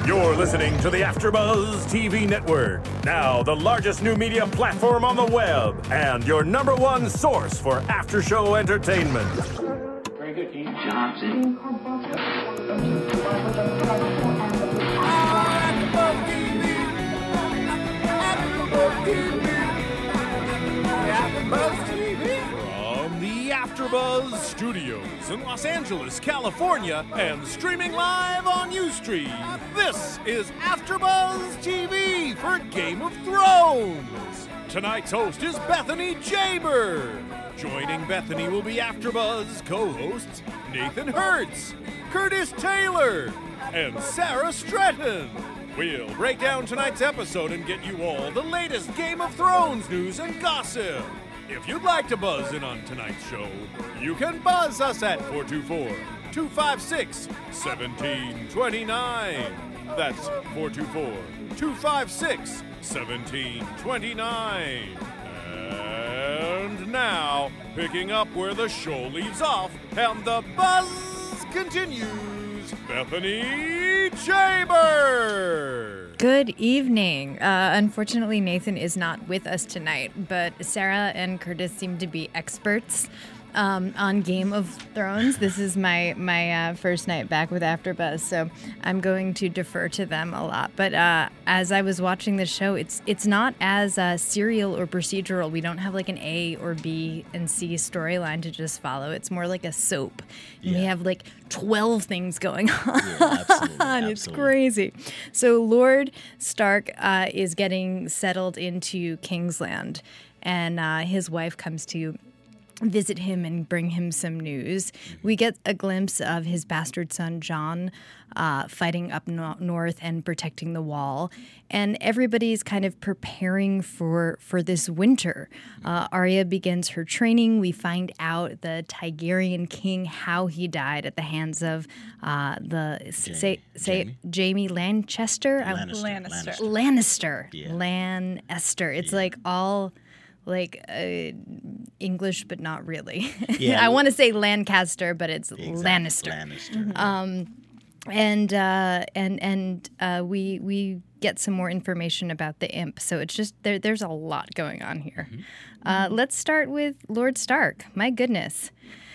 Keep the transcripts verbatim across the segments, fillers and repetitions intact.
You're listening to the AfterBuzz T V network, now the largest new media platform on the web, and your number one source for after-show entertainment. Very good, Dean Johnson. From the AfterBuzz Studios in Los Angeles, California, and streaming live on Ustream, this is AfterBuzz T V for Game of Thrones. Tonight's host is Bethany Jaber. Joining Bethany will be AfterBuzz co-hosts Nathan Hertz, Curtis Taylor, and Sarah Stratton. We'll break down tonight's episode and get you all the latest Game of Thrones news and gossip. If you'd like to buzz in on tonight's show, you can buzz us at four two four, two five six, one seven two nine. That's four two four, two five six, one seven two nine. And now, picking up where the show leaves off and the buzz continues, Bethany Jaber. Good evening. Uh, unfortunately, Nathan is not with us tonight, but Sarah and Curtis seem to be experts um, on Game of Thrones. This is my my uh, first night back with AfterBuzz, so I'm going to defer to them a lot. But uh, as I was watching the show, it's it's not as uh, serial or procedural. We don't have like an A or B and C storyline to just follow. It's more like a soap. And Yeah. we have like twelve things going on. Yeah, absolutely, It's absolutely. crazy. So Lord Stark uh, is getting settled into Kingsland, and uh, his wife comes to visit him and bring him some news. We get a glimpse of his bastard son, Jon, uh, fighting up no- north and protecting the wall. And everybody's kind of preparing for, for this winter. Uh, Arya begins her training. We find out the Targaryen king, how he died at the hands of uh, the, Jamie. say, say Jamie? Jamie Lanchester? I- Lannister. Lannister. Lannister. Yeah. Lannister. It's like all like uh, English, but not really. Yeah. I want to say Lancaster, but it's Exactly. Lannister. Lannister. Um, and uh, and and uh, we we get some more information about the imp. So it's just there. There's a lot going on here. Uh, let's start with Lord Stark. My goodness,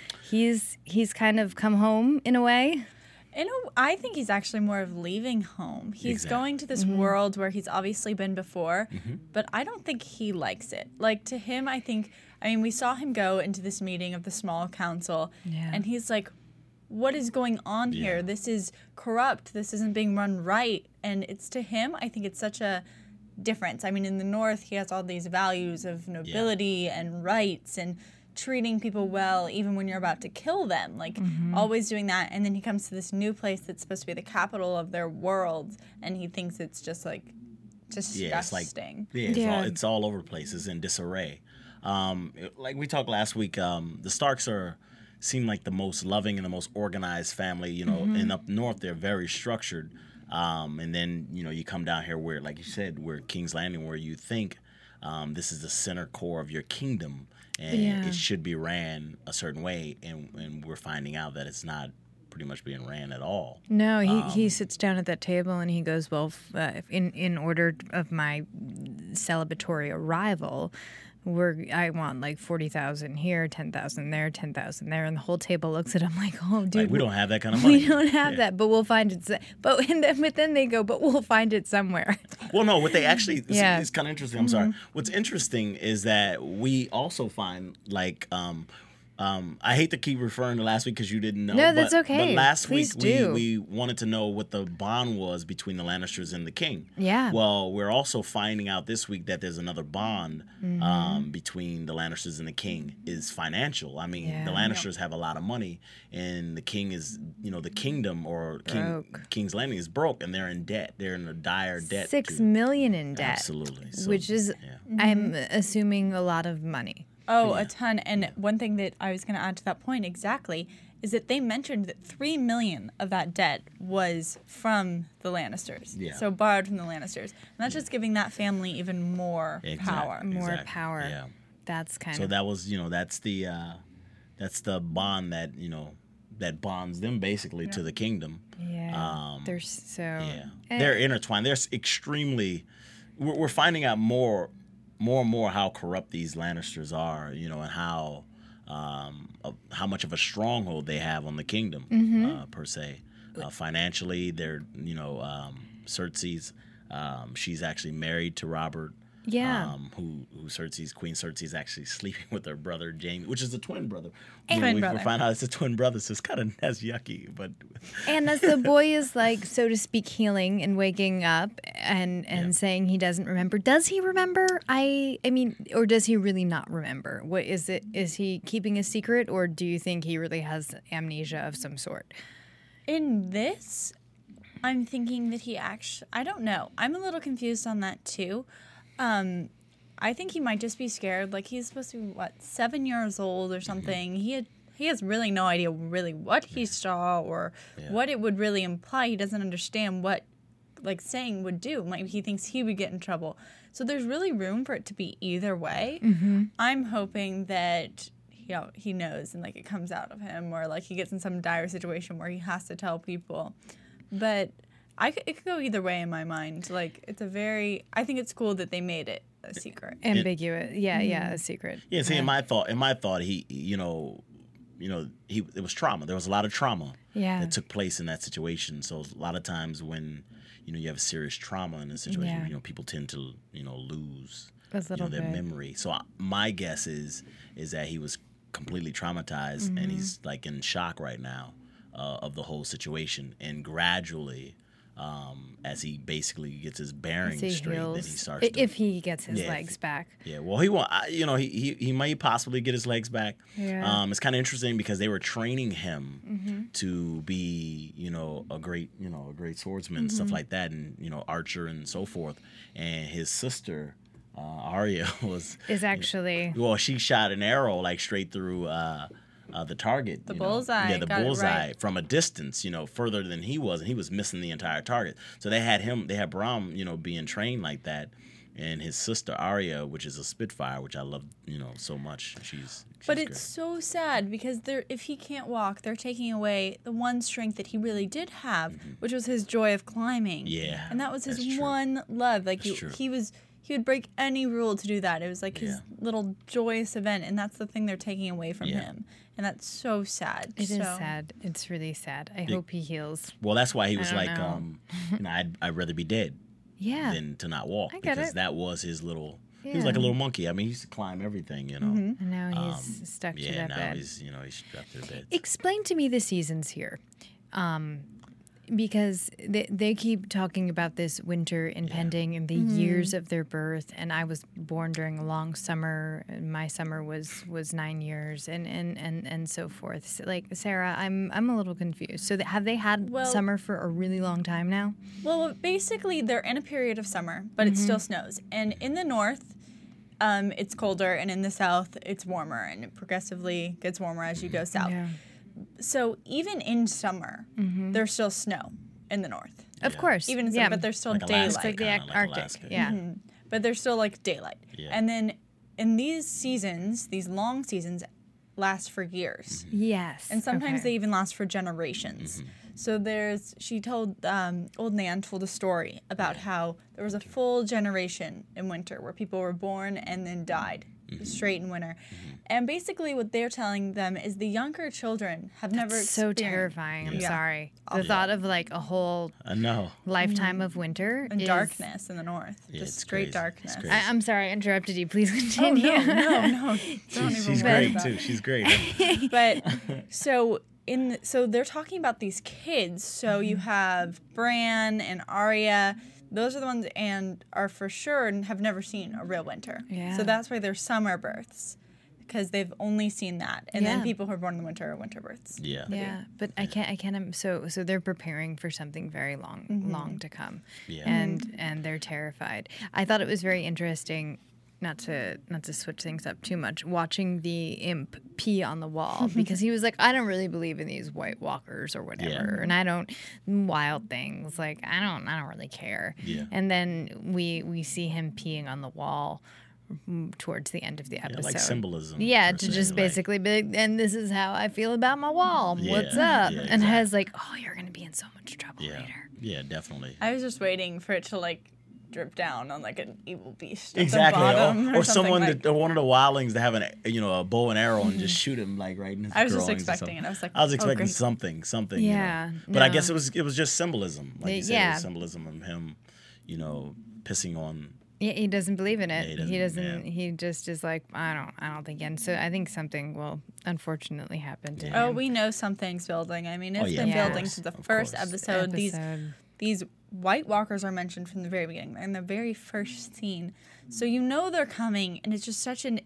he's he's kind of come home in a way. You know, I think he's actually more of leaving home. He's Exactly. going to this world where he's obviously been before, but I don't think he likes it. Like, to him, I think, I mean, we saw him go into this meeting of the small council, Yeah. and he's like, what is going on Yeah. here? This is corrupt. This isn't being run right. And it's to him, I think it's such a difference. I mean, in the North, he has all these values of nobility and rights and treating people well even when you're about to kill them, like always doing that. And then he comes to this new place that's supposed to be the capital of their world, and he thinks it's just like disgusting. Yeah, it's like yeah, it's, Yeah. All, it's all over the place. It's in disarray. Um, it- like we talked last week, um, the Starks are seem like the most loving and the most organized family. You know, and up north they're very structured. Um, and then you know you come down here where, like you said, where King's Landing, where you think um, this is the center core of your kingdom, and Yeah. it should be ran a certain way, and, and we're finding out that it's not pretty much being ran at all. No, he, Um, he sits down at that table and he goes, well, f- uh, in in order of my celebratory arrival, we're I want like forty thousand here, ten thousand there, ten thousand there, and the whole table looks at him like, oh, dude, Like we don't have that kind of money. we don't have Yeah. that, but we'll find it. se- But and then, but then they go, but we'll find it somewhere. Well, no, what they actually, it's, Yeah. it's kind of interesting. I'm sorry. What's interesting is that we also find, like, um, um, I hate to keep referring to last week because you didn't know. No, that's but, okay. But last Please week do. we, we wanted to know what the bond was between the Lannisters and the king. Yeah. Well, we're also finding out this week that there's another bond Mm-hmm. um, between the Lannisters and the king is financial. I mean, Yeah. the Lannisters have a lot of money, and the king is, you know, the kingdom or king, Broke. King's Landing is broke, and they're in debt. They're in a dire debt. Six to- million in debt, Absolutely. So, which is, yeah. I'm assuming, a lot of money. Oh, Yeah. a ton. And one thing that I was going to add to that point exactly is that they mentioned that three million of that debt was from the Lannisters. Yeah. So borrowed from the Lannisters. And that's just giving that family even more Exactly. power. More Exactly. power. Yeah. That's kind So of that was, you know, that's the uh, that's the bond that, you know, that bonds them basically to the kingdom. Yeah, Um, they're so. Yeah, Eh, they're intertwined. They're s- extremely. We're, we're finding out more, more and more how corrupt these Lannisters are. You know, and how, um, of how much of a stronghold they have on the kingdom Mm-hmm. uh, per se. Uh, financially, they're you know um, Cersei's. Um, she's actually married to Robert. Yeah. Um, who who Cersei's Queen Cersei's actually sleeping with her brother Jaime, which is a twin brother. Twin we, we brother. find out it's a twin brother, so it's kind of that's yucky. But And as the boy is like, so to speak, healing and waking up and and Yeah. saying he doesn't remember, does he remember? I I mean, or does he really not remember? What is it? Is he keeping a secret, or do you think he really has amnesia of some sort? In this, I'm thinking that he actually, I don't know. I'm a little confused on that too. Um, I think he might just be scared. Like, he's supposed to be, what, seven years old or something. He had, he has really no idea really what he saw or Yeah. what it would really imply. He doesn't understand what, like, saying would do. Maybe he thinks he would get in trouble. So there's really room for it to be either way. I'm hoping that you know, he knows and, like, it comes out of him, or, like, he gets in some dire situation where he has to tell people. But I could, it could go either way in my mind. Like, it's a very, I think it's cool that they made it a secret. Ambiguous. Yeah, yeah, a secret. yeah, see, in my thought, in my thought, he, you know, you know, he it was trauma. There was a lot of trauma Yeah. that took place in that situation. So a lot of times when you know you have a serious trauma in a situation, Yeah. you know, people tend to you know lose A you know, little their bit. memory. So I, my guess is is that he was completely traumatized Mm-hmm. and he's like in shock right now uh, of the whole situation. And gradually, um, as he basically gets his bearings He straight, then heals. he starts I- to if he gets his Yeah, if legs he- back. yeah, well, he want I- you know he, he he might possibly get his legs back. Yeah. Um, it's kind of interesting because they were training him Mm-hmm. to be you know a great you know a great swordsman and Mm-hmm. stuff like that, and you know archer and so forth. And his sister uh, Arya was Is actually. well, she shot an arrow like straight through uh, uh, the target. The you know. bullseye, Yeah, the got it bullseye right. from a distance, you know, further than he was, and he was missing the entire target. So they had him, they had Bram, you know, being trained like that, and his sister Arya, which is a Spitfire, which I love, you know, so much. She's, she's But great. it's so sad because they're if he can't walk, they're taking away the one strength that he really did have, which was his joy of climbing. Mm-hmm. Yeah, And that was his that's true. one love. Like That's he, true. he was he would break any rule to do that. It was like his Yeah. little joyous event, and that's the thing they're taking away from Yeah. him. And that's so sad. It is so, sad. It's really sad. I hope he heals. Well, that's why he was don't like, know. um, you know, I'd, I'd rather be dead Yeah. than to not walk I get because it. that was his little. He was Yeah. like a little monkey. I mean, he used to climb everything, you know. Mm-hmm. And now he's stuck to Um, Yeah, that now bed. he's you know he's strapped to the bed. Explain to me the seasons here. Um, because they, they keep talking about this winter impending and the years of their birth. And I was born during a long summer. And my summer was, was nine years and, and, and, and so forth. So, like, Sarah, I'm I'm a little confused. So th- have they had Well- summer for a really long time now? Well, basically, they're in a period of summer, but it Mm-hmm. still snows. And in the north, um, it's colder, and in the south, it's warmer, and it progressively gets warmer as you go south. Yeah. So even in summer, there's still snow in the north. Of course. Even in yeah. summer, but there's still Like daylight. Alaska. like the Kinda Ar- like Arctic. Alaska. Yeah. But there's still like daylight. Yeah. And then in these seasons, these long seasons, last for years. Yes. And sometimes okay. they even last for generations. So there's, she told, um, old Nan told a story about how there was a full generation in winter where people were born and then died straight in winter. And basically what they're telling them is the younger children have never so experienced terrifying. I'm Yeah. sorry. The thought of like a whole I know. lifetime of winter and is, darkness in the north. Yeah, Just it's straight crazy. darkness. It's crazy. I, I'm sorry, I interrupted you. Please Oh, continue. no, no, no. Don't She's, even she's worry great about too. it. She's great. But so in so they're talking about these kids. So you have Bran and Arya. Those are the ones and are for sure and have never seen a real winter. Yeah. So that's why they're summer births because they've only seen that. And Yeah. then people who are born in the winter are winter births. Yeah. Yeah, but I can't. I can't. im- So, so they're preparing for something very long, Mm-hmm. long to come, Yeah. and and they're terrified. I thought it was very interesting, not to not to switch things up too much, watching the imp pee on the wall because he was like, I don't really believe in these White Walkers or whatever, Yeah. and I don't wild things. Like I don't, I don't really care. Yeah. And then we we see him peeing on the wall mm, towards the end of the Yeah, episode. like symbolism. Yeah, per to se, just like- basically be like, and this is how I feel about my wall. What's Yeah, up? yeah, And exactly. has like, oh, you're gonna be in so much trouble Yeah, later. yeah, definitely. I was just waiting for it to like drip down on like an evil beast at Exactly, the bottom or, or, or something someone, like. to, or one of the wildlings to have an, you know, a bow and arrow and just shoot him like right in his I was just groins or expecting something. it. I was like, I was oh, expecting great. something, something. you know. Yeah, but I no. guess it was it was just symbolism, like you said, it Yeah. was symbolism of him, you know, pissing on. Yeah, he doesn't believe in it. Yeah, he he doesn't, doesn't. yeah. He just is like, I don't. I don't think. And so I think something will unfortunately happen to Yeah. Oh, him. we know something's building. I mean, it's Oh, yeah, been of building course, since the of first course. episode. These Episode. these White Walkers are mentioned from the very beginning. They're in the very first scene, so you know they're coming, and it's just such an.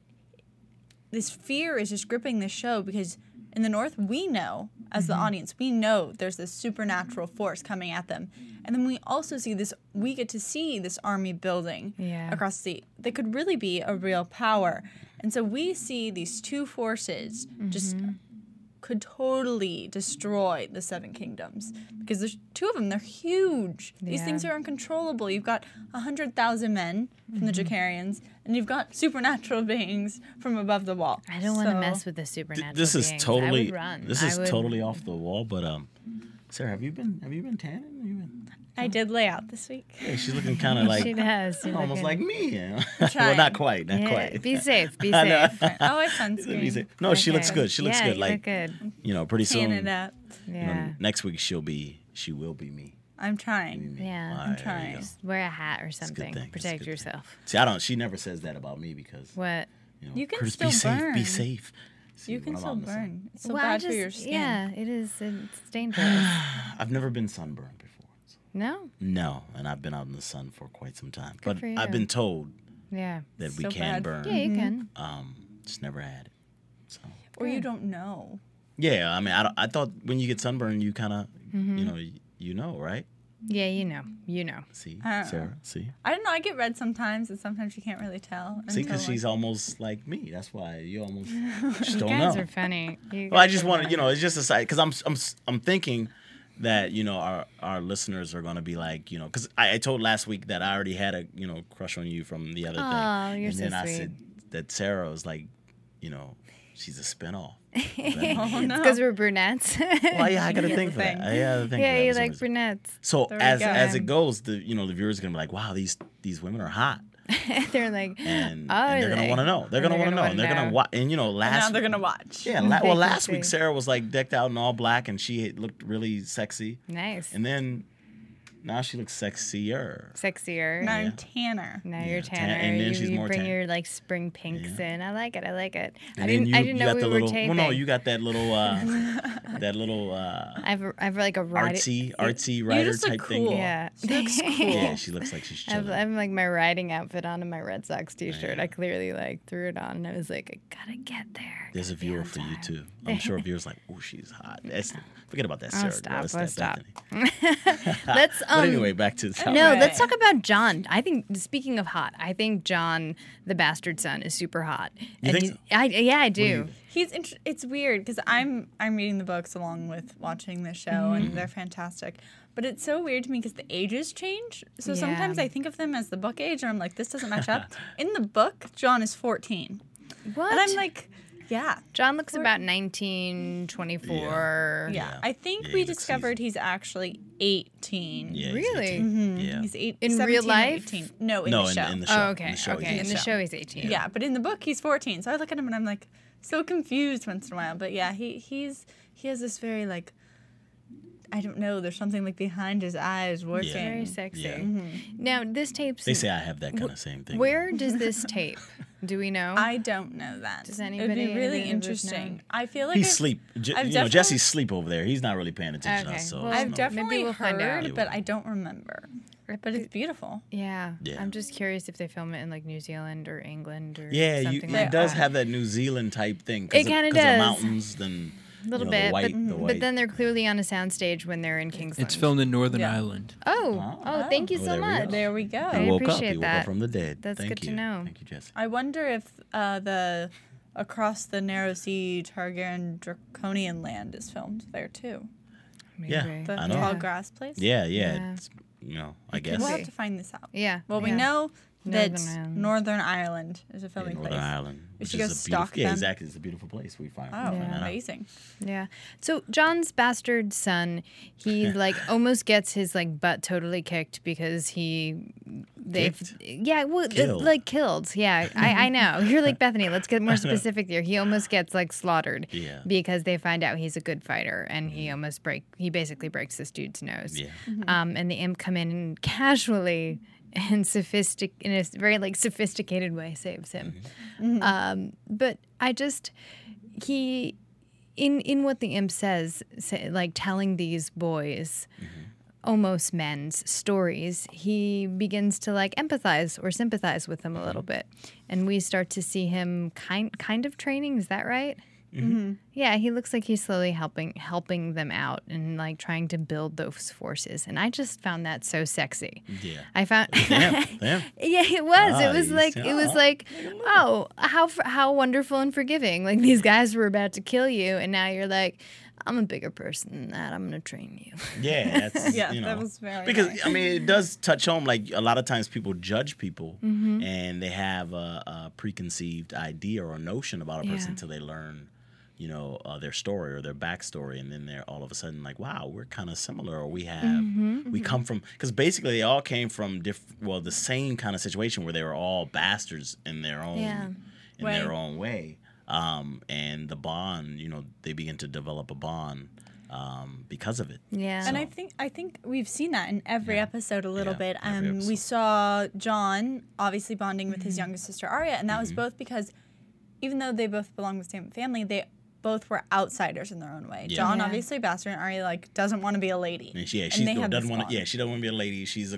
This fear is just gripping the show because in the North we know, as the audience, we know there's this supernatural force coming at them, and then we also see this. We get to see this army building Yeah. across the sea. They could really be a real power, and so we see these two forces just could totally destroy the Seven Kingdoms because there's two of them. They're huge. These Yeah. things are uncontrollable. You've got a hundred thousand men from the Jacarians, and you've got supernatural beings from above the wall. I don't want to So- mess with the supernatural. This is beings. I totally. would run. This I is would- totally off the wall. But um, Sarah, have you been have you been tanning? Have you been? I did lay out this week. Yeah, she's looking kind of like She does. You're almost looking- like me. You know? well, trying. not quite, not Yeah, quite. Be safe. Be I know. safe. Oh, I Be sunscreen. safe. No, she looks Okay. good. She looks yeah, good. You Like look good. you know, pretty Tan soon. it up. you know, Yeah. next week she'll be. She will be me. I'm trying. Yeah. All I'm right, there you trying. go. Just wear a hat or It's a good something. thing. It's a Protect good thing. yourself. See, I don't. She never says that about me because What? you know, You can Curtis, still be safe. Be burn. safe. See, You can when I'm still out in the sun. burn. It's so well, I bad just, for your skin. Yeah, it is. It's dangerous. I've never been sunburned before. so- No? No, and I've been out in the sun for quite some time. Good but for you. I've been told Yeah. that we So can bad. burn. Yeah, you can. Um, just never had it. So Or you don't know. yeah, I mean, I, don't- I thought when you get sunburned, you kind of, Mm-hmm. you know, you, you know, right? Yeah, you know. You know. See, I don't Sarah, see, I don't know. I get red sometimes, and sometimes you can't really tell. see, until, because like- she's almost like me. That's why you almost just You don't guys know. are funny. You Well, I guys just are want to, funny. you know, it's just a side because I'm, I'm, I'm thinking that you know our our listeners are going to be like, you know, because I, I told last week that I already had a you know crush on you from the other thing, Aw, you're and so then I sweet. said that Sarah was like, you know, she's a spinoff. Oh no. Because we're brunettes. Well, yeah, I got to Here's think the for that. thing. I gotta think yeah, for that you for some like reason. brunettes. So There we as go. as it goes, the you know the viewers are gonna be like, wow, these these women are hot, They're like, and, oh, and they're gonna they? want to know. They're And gonna want to know. wanna And they're gonna know. watch. And you know, And last now they're gonna watch. yeah, la- well, They can last week see. Sarah was like decked out in all black, and she looked really sexy. Nice. And then now she looks sexier. Sexier. Now Yeah. I'm tanner. Now Yeah, you're tan- tanner. and then you, she's you more bring tan. your like spring pinks in. I like it. I like it. And I then didn't. you, I didn't you know got we the were little. taping. Well, no, you got that little, uh, that little uh, I've I've like a ride. artsy, artsy rider just look type thing. cool. Yeah. She looks cool. Yeah, she looks like she's I have, chilling. I have like my riding outfit on and my Red Sox T-shirt. Yeah. I clearly like threw it on and I was like, I gotta get there. There's a Gotta be viewer on for you time. too. I'm sure a viewer's like, oh, she's hot. That's, forget about that, Oh, Sarah. stop, girl. That's let's that stop. Bethany. Let's um. But anyway, back to the topic. No, Right. let's talk about John. I think speaking of hot, I think John, the bastard son, is super hot. You And think he's- so? I yeah, I do. you- He's int- it's weird because I'm I'm reading the books along with watching the show Mm-hmm. and they're fantastic. But it's so weird to me because the ages change. So Yeah. sometimes I think of them as the book age and I'm like, this doesn't match up. In the book, John is fourteen. What? And I'm like, yeah. John looks about nineteen, twenty-four. Yeah. Yeah. I think Yeah, we he looks discovered he's actually eighteen. Yeah, he's Really? eighteen. Yeah. He's eight, In real seventeen or life? eighteen. No, in No, the in, show. in the show. Oh, In okay. the show, okay. he's In the show. show, he's eighteen. Yeah, but in the book he's fourteen. So I look at him and I'm like so confused once in a while. But yeah, he he's he has this very like I don't know, there's something like behind his eyes working. Very sexy. Yeah. Now this tape's. They say I have that kind of same thing. Where does this tape? Do we know? I don't know that. Does It would anybody- be really any of us know? interesting. I feel like He's I've- sleep. J- I've you know, definitely- Jesse's sleep over there. He's not really paying attention to Okay, us. So well, it's I've no- definitely Maybe we'll find heard, out. but I don't remember. But it's beautiful. yeah. Yeah. I'm just curious if they film it in like New Zealand or England or Yeah, you, something it like does that. have that New Zealand type thing. It kinda Because of does. mountains, then a little you know, bit, the white, but, the but white. then they're clearly on a soundstage when they're in Kingsland. It's filmed in Northern Yeah. Ireland. Oh, oh, thank you Oh, so there we go. much. There we go. He I woke up. appreciate He woke that. up from the dead. That's Thank good to you. know. Thank you, Jesse. I wonder if uh, the Across the Narrow Sea Targaryen Draconian Land is filmed there too. Maybe. Yeah. The I know. tall grass place. Yeah, yeah. Yeah. It's, you know, I guess. We'll be. have to find this out. Yeah. Well, we yeah. know that Northern Ireland. Northern Ireland is a Yeah, filming Northern place. Ireland, We which should is go a stalk beautiful, yeah, them. exactly. It's a beautiful place. We find. Oh, we find that out. amazing. Yeah. So John's bastard son, he like almost gets his like butt totally kicked because he they've Kicked? yeah, well, uh, Killed. like killed. Yeah, I I know. You're like Bethany. Let's get more specific here. He almost gets like slaughtered Yeah. because they find out he's a good fighter and he almost break he basically breaks this dude's nose. Yeah. Um, and the imp come in and casually and sophistic in a very like sophisticated way saves him. Um, but I just he in in what the imp says, say, like telling these boys almost men's stories, he begins to like empathize or sympathize with them a little bit, and we start to see him kind kind of training. Is that right? Mm-hmm. Yeah, he looks like he's slowly helping helping them out and like trying to build those forces, and I just found that so sexy. Yeah. I found Damn. Damn. yeah, it was. Ah, it was you like see- it was oh, like, oh, how f- how wonderful and forgiving. Like these guys were about to kill you, and now you're like, I'm a bigger person than that. I'm gonna train you. Yeah, that's, Yeah, you know, that was very because nice. I mean it does touch home. Like a lot of times people judge people Mm-hmm. and they have a, a preconceived idea or a notion about a person Yeah. until they learn, you know, uh, their story or their backstory, and then they're all of a sudden like, wow, we're kind of similar, or we have Mm-hmm. we come from, because basically they all came from diff- well the same kind of situation where they were all bastards in their own Yeah. in Way. their own way. Um, and the bond, you know, they begin to develop a bond um, because of it. Yeah. And I think I think we've seen that in every episode a little Yeah, bit. every Um, we episode. saw John obviously bonding with Mm-hmm. his youngest sister Arya, and that was both because even though they both belong to the same family, they both were outsiders in their own way. Yeah. John Yeah. obviously a bastard, and Arya like doesn't want to be a lady. And she, yeah, And she they no, have doesn't this want to. bond. Yeah, she doesn't want to be a lady. She's a.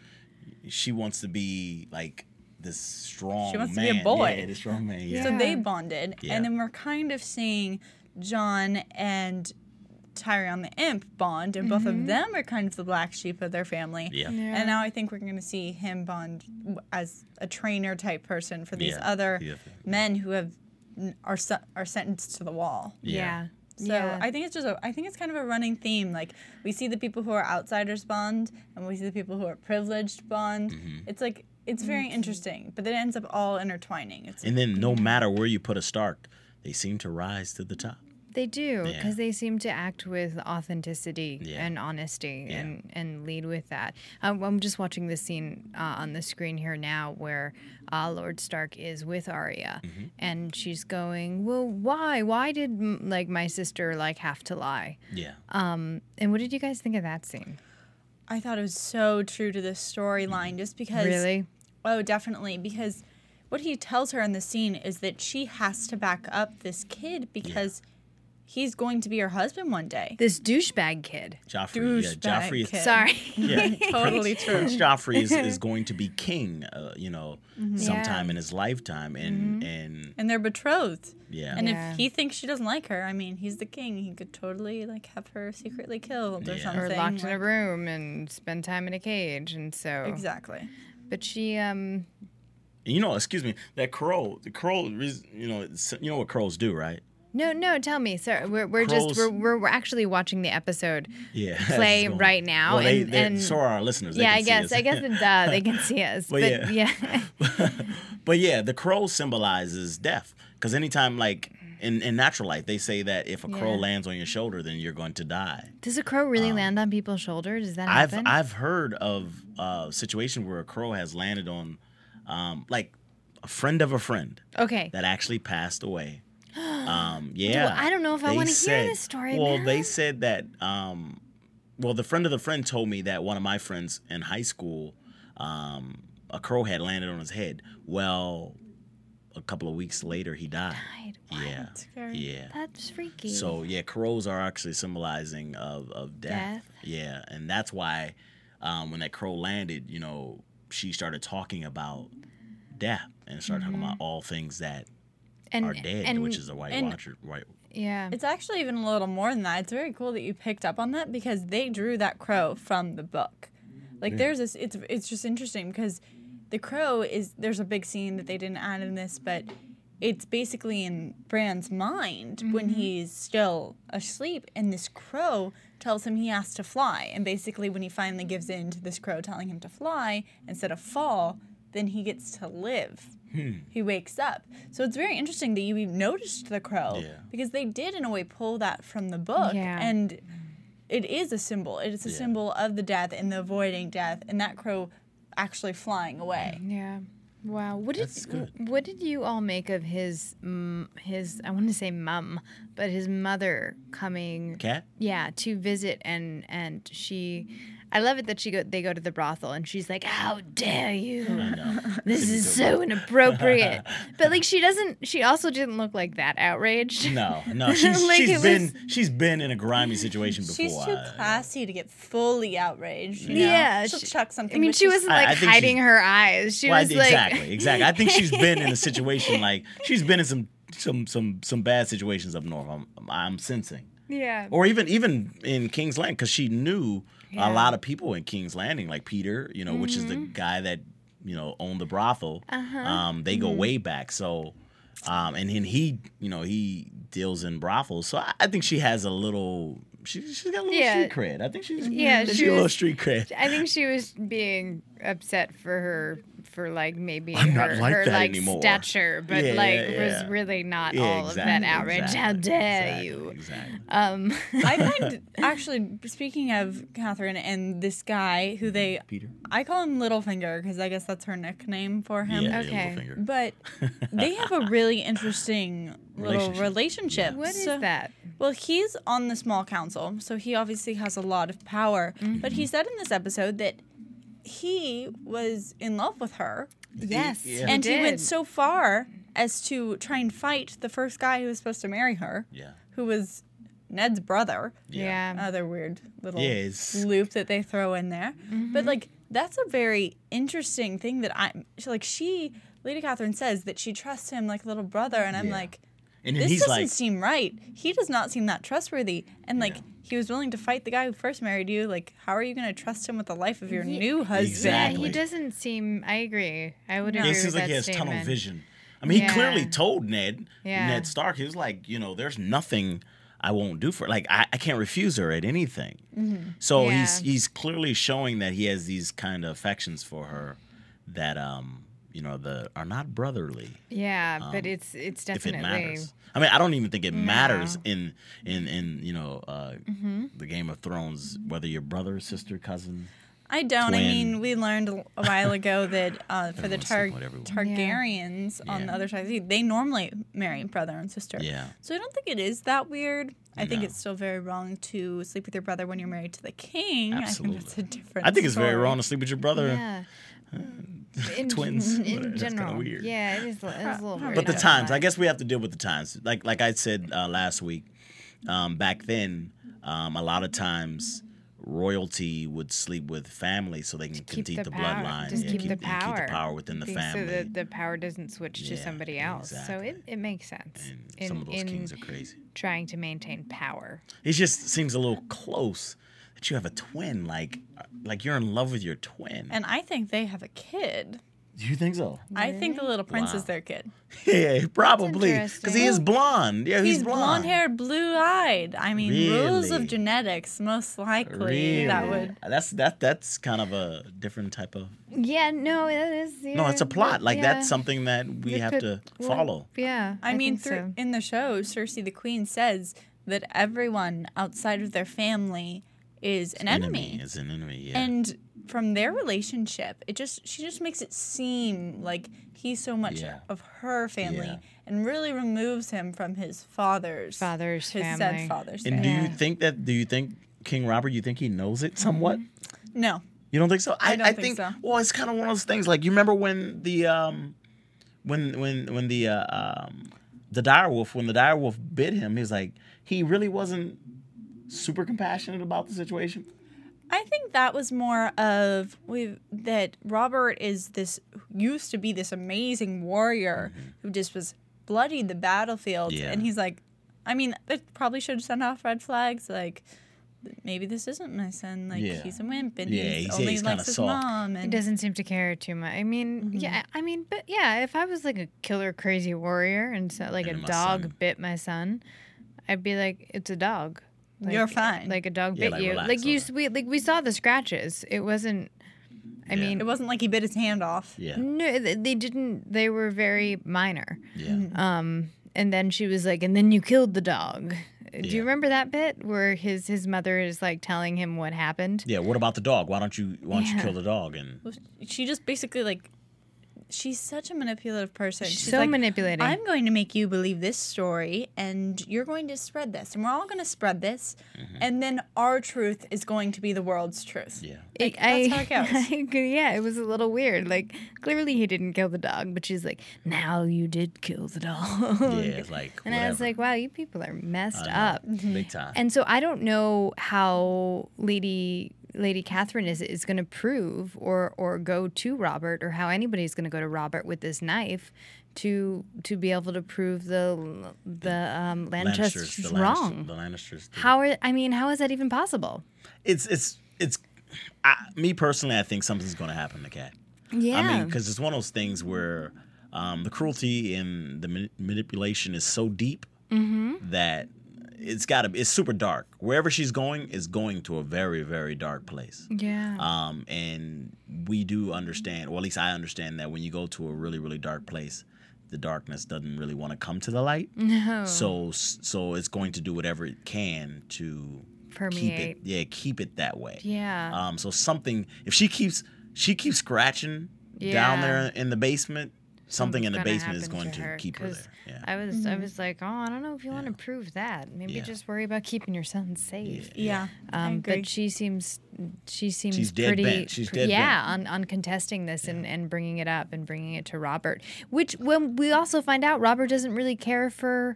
She wants to be like this strong. She wants to be a man. boy. Yeah, this strong man. Yeah. So Yeah. they bonded, Yeah. and then we're kind of seeing John and Tyrion the Imp bond, and both of them are kind of the black sheep of their family. Yeah. Yeah. And now I think we're going to see him bond w- as a trainer type person for these Yeah, other yeah. men who have n- are se- are sentenced to the wall. yeah. So yeah. I think it's just a, I think it's kind of a running theme. Like we see the people who are outsiders bond, and we see the people who are privileged bond. Mm-hmm. It's like it's very interesting, but it ends up all intertwining. It's And then no matter where you put a Stark, they seem to rise to the top. They do, Yeah. because they seem to act with authenticity Yeah. and honesty Yeah. and, and lead with that. Um, I'm just watching this scene uh, on the screen here now where uh, Lord Stark is with Arya, Mm-hmm. and she's going, well, why? Why did, m- like, my sister, like, have to lie? Yeah. Um, and what did you guys think of that scene? I thought it was so true to the storyline, just because. Really? Oh, definitely, because what he tells her in the scene is that she has to back up this kid because he's going to be her husband one day. This douchebag kid. Joffrey. Yeah, Douchebag Joffrey is. kid. Sorry. Yeah, Totally Prince, true. Prince Joffrey is, is going to be king, uh, you know, sometime Yeah. in his lifetime, and and And they're betrothed. yeah, And Yeah. if he thinks she doesn't like her, I mean, he's the king. He could totally like have her secretly killed or Yeah. something. Or locked in a like- room and spend time in a cage, and so. Exactly. But she, um, you know, excuse me, that crow, the crow, is- you know, it's- you know what crows do, right? no, no, tell me, sir. We're we're Crows- just we're, we're we're actually watching the episode Yeah, play it's going- right now, Well, they, and, they're- and so are our listeners. They yeah, can I see guess us. I guess it, uh, they can see us, But but, yeah. yeah, But yeah, the crow symbolizes death. Because anytime, like in, in natural life, they say that if a crow Yeah. lands on your shoulder, then you're going to die. does a crow really land on people's shoulders? Does that Um, I've happen? I've heard of a situation where a crow has landed on, um, like a friend of a friend okay, that actually passed away. Um, yeah, Well, I don't know if I They wanna hear said- this story, Well, man. they said that. Um, well, the friend of the friend told me that one of my friends in high school, um, a crow had landed on his head. Well, a couple of weeks later, he died. Died. Yeah, Scary. yeah. That's freaky. So yeah, crows are actually symbolizing of, of death. Death. Yeah, and that's why um, when that crow landed, you know, she started talking about death and started talking about all things that and, are dead, and, which is a White and- Watcher. White. yeah, It's actually even a little more than that. It's very cool that you picked up on that because they drew that crow from the book. Like there's this it's it's just interesting because the crow is there's a big scene that they didn't add in this, but it's basically in Bran's mind Mm-hmm. when he's still asleep, and this crow tells him he has to fly. And basically, when he finally gives in to this crow telling him to fly instead of fall, then he gets to live. Hmm. He wakes up. So it's very interesting that you even noticed the crow Yeah. because they did, in a way, pull that from the book. Yeah. And it is a symbol. It is a Yeah. symbol of the death and the avoiding death, and that crow actually flying away. Yeah. Wow. What did That's good. what did you all make of his mm, his I want to say mum, but his mother coming Cat? yeah, to visit and and she I love it that she go they go to the brothel and she's like, "How dare you? This is so inappropriate." But like she doesn't she also didn't look like that outraged. No, no. She's, Like, she's it been was- she's been in a grimy situation before. She's too uh, classy to get fully outraged. You know? Yeah, she'll she- chuck something. I mean, but she she's- wasn't I- like I think hiding she's- her eyes. She Well, was I- like exactly, exactly. I think she's been in a situation like she's been in some some some some bad situations up north. I'm, I'm sensing, yeah. or even even in King's Landing, because she knew Yeah. a lot of people in King's Landing, like Peter, you know, which is the guy that you know owned the brothel. Uh-huh. Um, they go way back, so. Um, and then he, you know, he deals in brothels, so I, I think she has a little. She, she's got a little Yeah. street cred. I think she's Yeah, she's she got a little was- street cred. I think she was being upset for her for like maybe I'm her, not like her that like anymore. stature, but Yeah, like yeah, was yeah. really not Yeah, all of that exactly, outrage. How exactly, dare exactly, you? Exactly. Um, I find actually speaking of Catherine and this guy who they Peter. I call him Littlefinger because I guess that's her nickname for him. Yeah, Okay. Littlefinger. But they have a really interesting little Relationship. relationship. what is So- that? Well, he's on the small council, so he obviously has a lot of power. Mm-hmm. But he said in this episode that he was in love with her, Yes, Yeah. and he did. went so far as to try and fight the first guy who was supposed to marry her, Yeah. who was Ned's brother. yeah. Another weird little Yeah, it's- loop that they throw in there. Mm-hmm. But like that's a very interesting thing that I like. She, Lady Catherine, says that she trusts him like a little brother, and I'm Yeah. like, And then this he's doesn't like, seem right. He does not seem that trustworthy. And like Yeah. he was willing to fight the guy who first married you. Like, how are you going to trust him with the life of your Ye- new husband? Exactly. Yeah, he doesn't seem. I agree. I would No. agree it seems with like that he has statement. tunnel vision. I mean, he Yeah. clearly told Ned, Yeah. Ned Stark, he was like, you know, there's nothing I won't do for her. Like, I, I can't refuse her at anything. So Yeah. he's he's clearly showing that he has these kind of affections for her that, um, you know, the are not brotherly. Yeah, but it's it's Um, If it definitely. matters, I mean, I don't even think it matters in in in you know uh, Mm-hmm. the Game of Thrones whether you're brother, sister, cousin. I don't. I Twin. mean, we learned a a while ago that uh, for the Everyone's Tar- like whatever. Targaryens on Yeah. the other side of the sea, they normally marry brother and sister. Yeah. So I don't think it is that weird. I think No. it's still very wrong to sleep with your brother when you're married to the king. Absolutely. I think that's a different I think it's very story. wrong to sleep with your brother. Yeah. In, Twins. in That's kinda general, weird. yeah, it is. It is a little weird. But the I times, won't I guess we have to deal with the times. Like like I said uh, last week, um, back then, um, a lot of times royalty would sleep with family so they can keep continue the the, power. bloodline. Just yeah, keep, the and power. keep the power within the Be- family. so that the power doesn't switch to Yeah, somebody else. So exactly. it, it makes sense and in, some of those in kings are crazy. trying to maintain power. It just seems a little close that you have a twin. Like like you're in love with your twin. And I think they have a kid. Do you think so? I think the little prince Wow. is their kid. Yeah, probably because interesting. he is blonde. Yeah, he's, He's blonde haired, blue eyed. I mean, rules of Really? genetics, most likely Really? that would. That's that. That's kind of a different type of. Yeah, no, it is. Yeah, No, it's a plot. Like yeah. that's something that we It have could- to well, follow. Yeah, I, mean, think through, so. in the show, Cersei the Queen says that everyone outside of their family is an enemy. Is an enemy. Yeah. And from their relationship, it just she just makes it seem like he's so much Yeah. of her family Yeah. and really removes him from his father's Father's his family. said father's and do family. you think that? Do you think King Robert? You think he knows it somewhat? No. You don't think so? I don't think so. Well, it's kind of one of those things. Like you remember when the um, when when when the uh, um, the direwolf when the direwolf bit him, he was like he really wasn't super compassionate about the situation. I think that was more of we that Robert is this used to be this amazing warrior who just was bloodied the battlefield, Yeah. and he's like, I mean, it probably should send off red flags. Like, maybe this isn't my son. Like Yeah. he's a wimp and Yeah, he's he's- only he's kinda likes his soft. mom. He And doesn't seem to care too much. I mean, yeah, I mean, but yeah, if I was like a killer crazy warrior and so like And a my dog son- bit my son, I'd be like, it's a dog. Like, You're fine. Like a dog Yeah, bit like, you. relax Like you, on s- we like we saw the scratches. It wasn't. I Yeah. mean, it wasn't like he bit his hand off. Yeah. no, th- they didn't. They were very minor. Yeah. Um, and then she was like, and then you killed the dog. Do Yeah. you remember that bit where his his mother is like telling him what happened? Yeah. What about the dog? Why don't you why don't you Yeah. kill the dog? And She just basically like, she's such a manipulative person. She's She's so like, manipulating. I'm going to make you believe this story, and you're going to spread this, and we're all going to spread this, and then our truth is going to be the world's truth. yeah. Like, I, that's how it goes. I agree. Yeah, it was a little weird. Like, clearly he didn't kill the dog, but she's like, now you did kill the dog. Yeah. It's like And I was whatever. like, wow, you people are messed I know. up. Big time. And so I don't know how Lady Lady Catherine is is going to prove or or go to Robert, or how anybody's going to go to Robert with this knife to to be able to prove the the um, Lannisters the wrong. Lannisters, the Lannisters. did. How are I mean, how is that even possible? It's it's it's. I, me personally, I think something's going to happen to Cat. Yeah. I mean, because it's one of those things where um, the cruelty and the mani- manipulation is so deep Mm-hmm. that it's got to. It's super dark. Wherever she's going is going to a very very dark place. yeah. Um, and we do understand, or at least I understand, that when you go to a really really dark place, the darkness doesn't really want to come to the light. no. So so it's going to do whatever it can to keep Permeate. it. Yeah, keep it that way. Yeah. Um. So something, if she keeps she keeps scratching Yeah. down there in the basement, something in the Something's basement is gonna going happen to her, keep her 'cause there. Yeah. I was I was like, oh, I don't know if you want to prove that. Maybe Yeah. just worry about keeping your son safe. Yeah, I Um, agree. but she seems she seems She's dead pretty bent. She's dead yeah bent. on, on contesting this and, and bringing it up and bringing it to Robert. Which when we also find out Robert doesn't really care for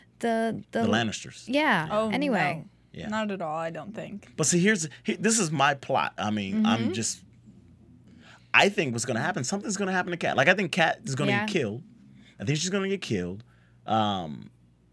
the the, The Lannisters. Yeah. oh, anyway. no. Yeah. Not at all, I don't think. But see, here's here, this is my plot. I mean, Mm-hmm. I'm just. I think what's going to happen. Something's going to happen to Kat. Like I think Kat is going to Yeah. get killed. I think she's going to get killed. Um,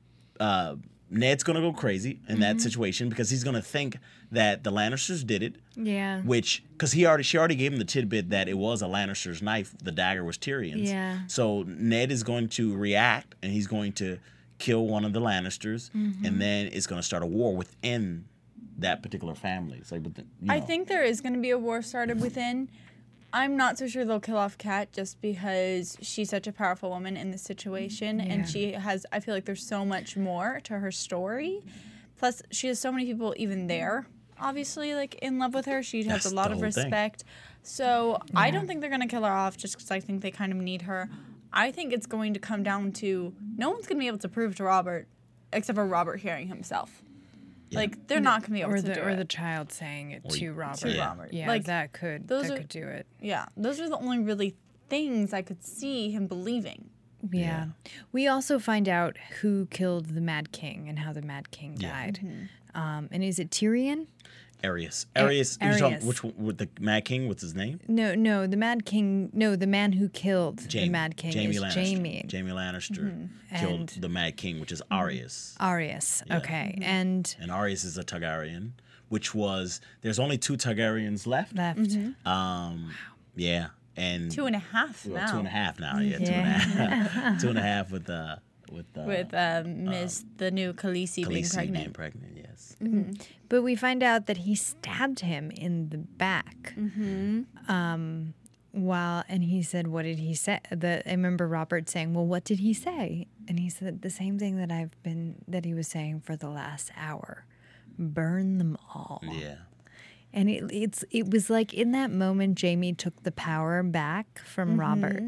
uh, Ned's going to go crazy in Mm-hmm. that situation because he's going to think that the Lannisters did it. Yeah. Which, because he already, she already gave him the tidbit that it was a Lannister's knife. The dagger was Tyrion's. Yeah. So Ned is going to react, and he's going to kill one of the Lannisters, Mm-hmm. and then it's going to start a war within that particular family. It's like, but the, you I know. think there is going to be a war started within. I'm not so sure they'll kill off Kat just because she's such a powerful woman in this situation, Yeah. and she has. I feel like there's so much more to her story. Plus, she has so many people even there, obviously, like in love with her. She has That's a lot the of whole thing. respect. So I don't think they're going to kill her off just because I think they kind of need her. I think it's going to come down to no one's going to be able to prove to Robert, except for Robert hearing himself. Like they're not going to be able Or to the do or it. the child saying it Or to you- Robert. to Yeah. Robert. Yeah, Like, that could those that are- could do it. Yeah, those are the only really things I could see him believing. Yeah. We also find out who killed the Mad King and how the Mad King Yeah. died. Mm-hmm. Um, and is it Tyrion? Arius. Arius. you're talking- Arius. which one- with the Mad King? What's his name? No, no, the Mad King. No, the man who killed Jamie. the Mad King Jamie is Lannister. Jamie Jamie Lannister killed And- the Mad King, which is Arius. Arius. Okay, Mm-hmm. and And Arius is a Targaryen, which was there's only two Targaryens left. left. Mm-hmm. Um, yeah, and Two and a half well, now two and a half now. Yeah, two and a half. two and a half with uh with uh, with um, Miss the new Khaleesi, being Khaleesi pregnant. being pregnant. Yes. But we find out that he stabbed him in the back. Mm-hmm. Um, while and he said, "What did he say?" The I remember Robert saying, "Well, what did he say?" And he said the same thing that I've been that he was saying for the last hour: "Burn them all." Yeah. And it, it's it was like in that moment, Jamie took the power back from Mm-hmm. Robert,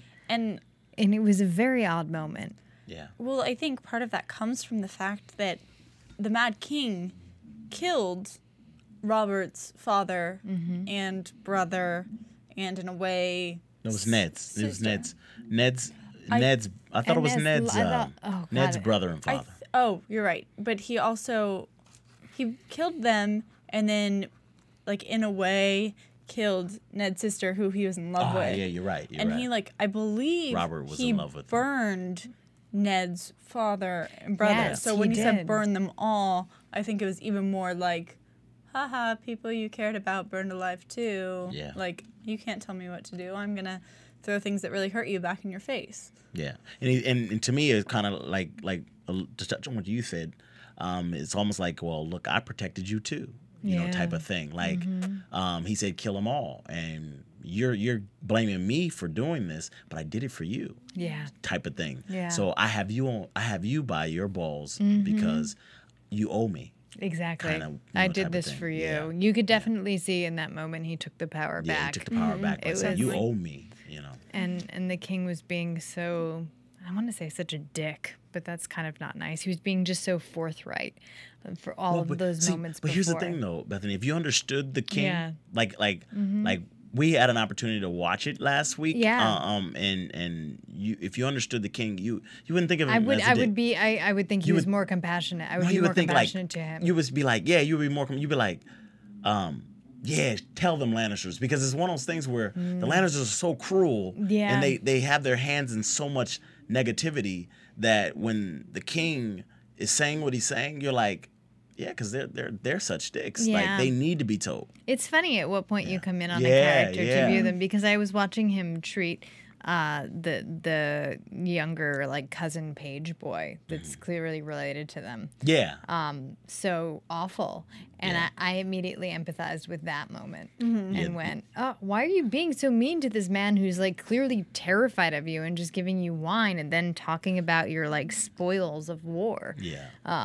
And and it was a very odd moment. Yeah. well, I think part of that comes from the fact that the Mad King killed Robert's father Mm-hmm. and brother, and in a way, No, it was Ned's. It was sister. Ned's. Ned's. I- Ned's. I thought it and was Ned's- Ned's. I Um, thought- oh, God. Ned's brother and I father. th- oh, you're right. But he also he killed them, and then, like in a way, killed Ned's sister, who he was in love Ah, with. yeah, you're right. You're and right. he like I believe Robert was he in love with him. burned Ned's father and brother. Yes, so he when he did. said burn them all, I think it was even more like haha, people you cared about burned alive too. Yeah. Like, you can't tell me what to do. I'm going to throw things that really hurt you back in your face. Yeah, and he, and, and to me, it's kind of like like uh, to touch on what you said. Um, it's almost like, well, look, I protected you too, you Yeah. know, type of thing. Like, um, he said, kill them all, and you're you're blaming me for doing this, but I did it for you. Yeah. Type of thing. Yeah. So I have you on. I have you by your balls because you owe me. Exactly. Kinda, you I know, type did of this thing. for you. Yeah. You could definitely see in that moment he took the power Yeah, back. he took the power back by It saying, was you like- owe me. You know. and and the king was being so, I want to say such a dick, but that's kind of not nice. He was being just so forthright uh, for all Well, of but those see, moments But before. here's the thing, though, Bethany. If you understood the king, Yeah. like like like we had an opportunity to watch it last week. Yeah. Uh, um. And and you, if you understood the king, you you wouldn't think of him I would as a I dick. would be I, I would think he You was would- more compassionate. I would No, be you more would think like compassionate to him. you would be like, yeah, you would be more. com- You'd be like, um. Yeah, tell them Lannisters, because it's one of those things where the Lannisters are so cruel, Mm. Yeah. and they, they have their hands in so much negativity that when the king is saying what he's saying, you're like, yeah, because they're they're they're such dicks. Like Yeah. they need to be told. It's funny at what point you come in on a Yeah, character yeah. to view them, because I was watching him treat uh, the the younger like cousin page boy that's Mm-hmm. clearly related to them Yeah. um, so awful, and Yeah. I, I immediately empathized with that moment Mm-hmm. and went, oh, why are you being so mean to this man who's like clearly terrified of you and just giving you wine and then talking about your like spoils of war. yeah.